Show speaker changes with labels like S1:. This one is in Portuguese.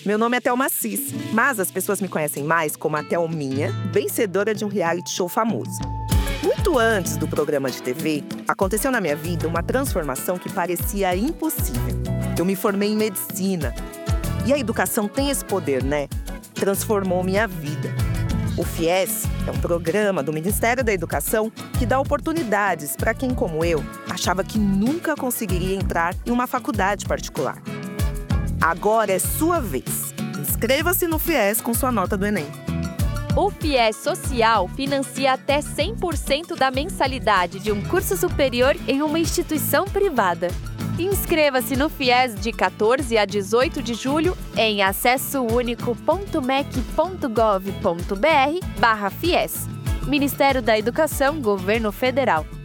S1: Meu nome é Thelma Assis, mas as pessoas me conhecem mais como a Thelminha, vencedora de um reality show famoso. Muito antes do programa de TV, aconteceu na minha vida uma transformação que parecia impossível. Eu me formei em medicina. E a educação tem esse poder, né? Transformou minha vida. O FIES é um programa do Ministério da Educação que dá oportunidades para quem, como eu, achava que nunca conseguiria entrar em uma faculdade particular. Agora é sua vez. Inscreva-se no FIES com sua nota do Enem.
S2: O FIES Social financia até 100% da mensalidade de um curso superior em uma instituição privada. Inscreva-se no FIES de 14 a 18 de julho em acessounico.mec.gov.br/FIES. Ministério da Educação, Governo Federal.